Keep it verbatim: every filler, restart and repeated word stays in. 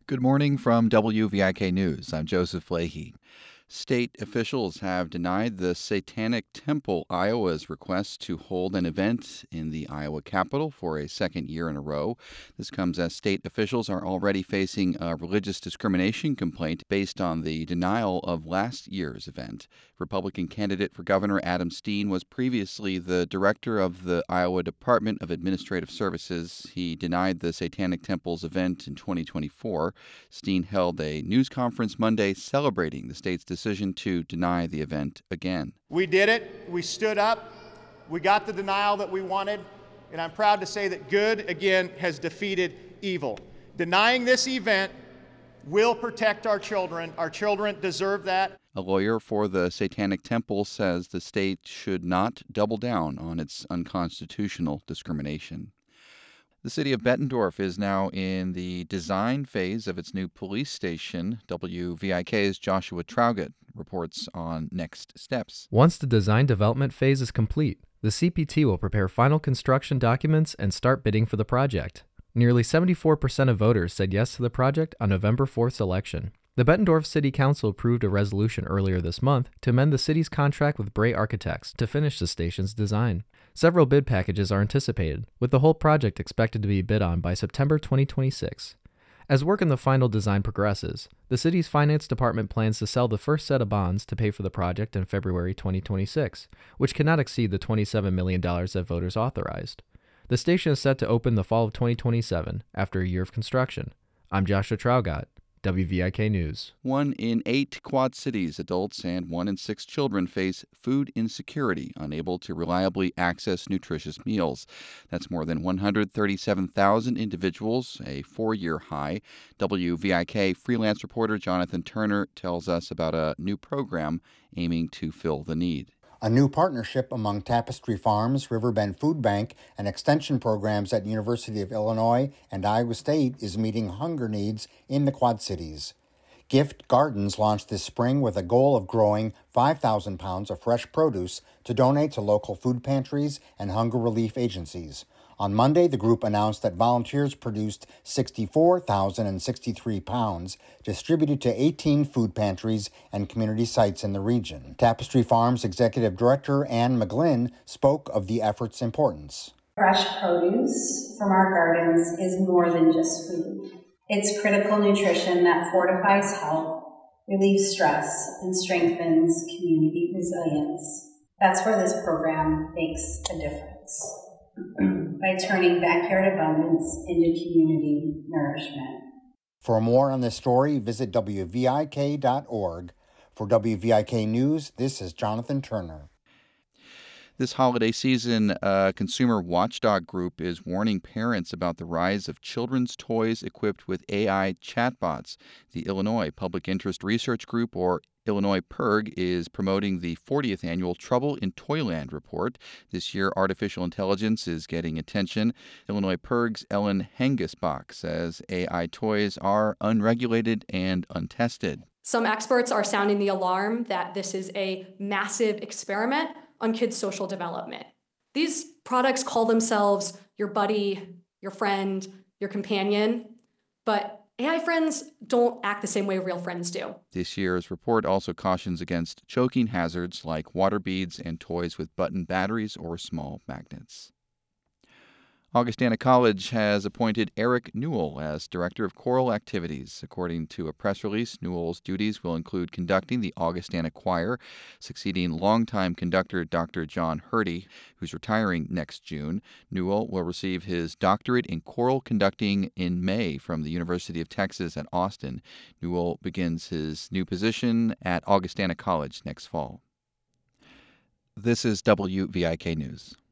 Good morning from W V I K News. I'm Joseph Leahy. State officials have denied the Satanic Temple Iowa's request to hold an event in the Iowa Capitol for a second year in a row. This comes as state officials are already facing a religious discrimination complaint based on the denial of last year's event. Republican candidate for governor Adam Steen was previously the director of the Iowa Department of Administrative Services. He denied the Satanic Temple's event in twenty twenty-four. Steen held a news conference Monday celebrating the state's decision to deny the event again. We did it. We stood up. We got the denial that we wanted. And I'm proud to say that good, again, has defeated evil. Denying this event will protect our children. Our children deserve that. A lawyer for the Satanic Temple says the state should not double down on its unconstitutional discrimination. The city of Bettendorf is now in the design phase of its new police station. W V I K's Joshua Traugott reports on next steps. Once the design development phase is complete, the C P T will prepare final construction documents and start bidding for the project. Nearly seventy-four percent of voters said yes to the project on November fourth's election. The Bettendorf City Council approved a resolution earlier this month to amend the city's contract with Bray Architects to finish the station's design. Several bid packages are anticipated, with the whole project expected to be bid on by September twenty twenty-six. As work in the final design progresses, the city's finance department plans to sell the first set of bonds to pay for the project in February twenty twenty-six, which cannot exceed the twenty-seven million dollars that voters authorized. The station is set to open the fall of twenty twenty-seven after a year of construction. I'm Joshua Traugott, W V I K News. One in eight Quad Cities adults and one in six children face food insecurity, unable to reliably access nutritious meals. That's more than one hundred thirty-seven thousand individuals, a four-year high. W V I K freelance reporter Jonathan Turner tells us about a new program aiming to fill the need. A new partnership among Tapestry Farms, Riverbend Food Bank, and extension programs at University of Illinois and Iowa State is meeting hunger needs in the Quad Cities. Gift Gardens launched this spring with a goal of growing five thousand pounds of fresh produce to donate to local food pantries and hunger relief agencies. On Monday, the group announced that volunteers produced sixty-four thousand sixty-three pounds, distributed to eighteen food pantries and community sites in the region. Tapestry Farms Executive Director Ann McGlynn spoke of the effort's importance. Fresh produce from our gardens is more than just food. It's critical nutrition that fortifies health, relieves stress, and strengthens community resilience. That's where this program makes a difference. By turning backyard abundance into community nourishment. For more on this story, visit W V I K dot org. For W V I K News, this is Jonathan Turner. This holiday season, a consumer watchdog group is warning parents about the rise of children's toys equipped with A I chatbots. The Illinois Public Interest Research Group, or Illinois P I R G, is promoting the fortieth annual Trouble in Toyland report. This year, artificial intelligence is getting attention. Illinois P I R G's Ellen Hengesbach says A I toys are unregulated and untested. Some experts are sounding the alarm that this is a massive experiment on kids' social development. These products call themselves your buddy, your friend, your companion, but A I friends don't act the same way real friends do. This year's report also cautions against choking hazards like water beads and toys with button batteries or small magnets. Augustana College has appointed Eric Newell as Director of Choral Activities. According to a press release, Newell's duties will include conducting the Augustana Choir, succeeding longtime conductor Doctor John Hurdy, who's retiring next June. Newell will receive his doctorate in choral conducting in May from the University of Texas at Austin. Newell begins his new position at Augustana College next fall. This is W V I K News.